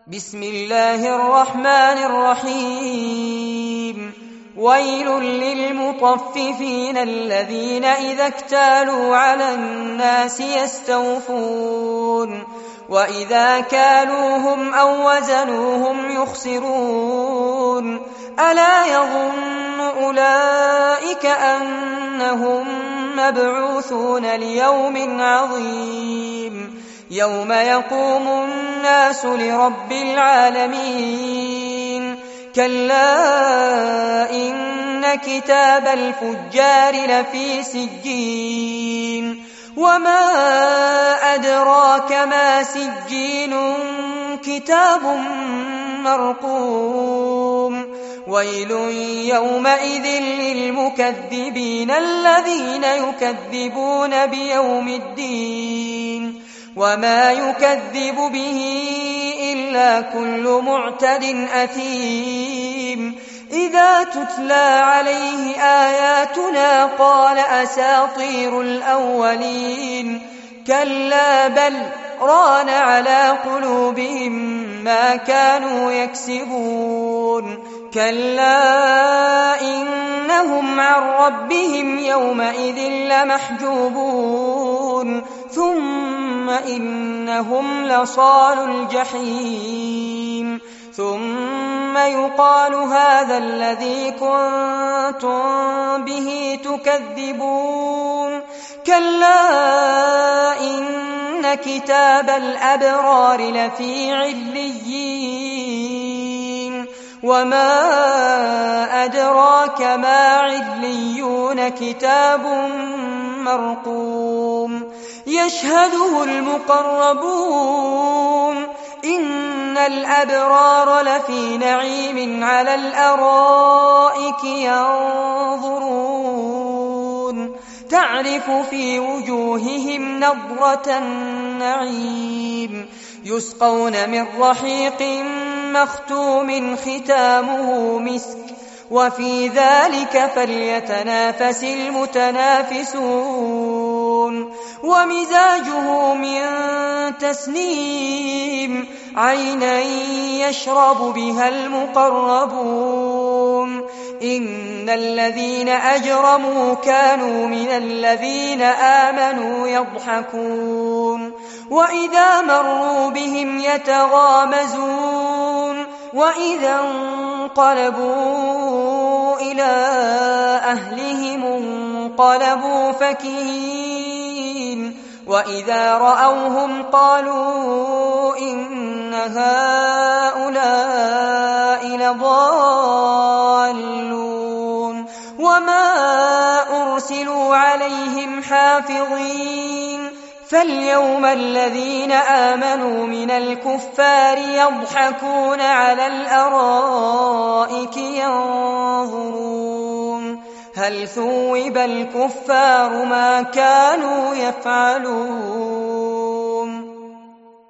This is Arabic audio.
بسم الله الرحمن الرحيم. ويل للمطففين الذين إذا اكتالوا على الناس يستوفون وإذا كالوهم أو وزنوهم يخسرون ألا يظن أولئك أنهم مبعوثون ليوم عظيم يوم يقوم الناس لرب العالمين كلا إن كتاب الفجار لفي سجين وما أدراك ما سجين كتاب مرقوم ويل يومئذ للمكذبين الذين يكذبون بيوم الدين وما يكذب به إلا كل معتد أثيم إذا تتلى عليه آياتنا قال أساطير الأولين كلا بل ران على قلوبهم ما كانوا يكسبون كلا إنهم عن ربهم يومئذ لمحجوبون ثم إنهم لصالو الجحيم ثم يقال هذا الذي كنتم به تكذبون كلا إن كتاب الأبرار لفي عليين وما أدراك ما عليون كتاب مرقوم يشهده المقربون إن الأبرار لفي نعيم على الأرائك ينظرون تعرف في وجوههم نضرة النعيم يسقون من رحيق مختوم ختامه مسك وفي ذلك فليتنافس المتنافسون ومزاجه من تسنيم عينا يشرب بها المقربون إن الذين أجرموا كانوا من الذين آمنوا يضحكون وإذا مروا بهم يتغامزون وإذا انقلبوا إلى أهلهم انقلبوا فكهين وإذا رأوهم قالوا إن هؤلاء لضالون وما أرسلوا عليهم حافظين فاليوم الذين آمنوا من الكفار يضحكون على الأرائك ينظرون هل ثوب الكفار ما كانوا يفعلون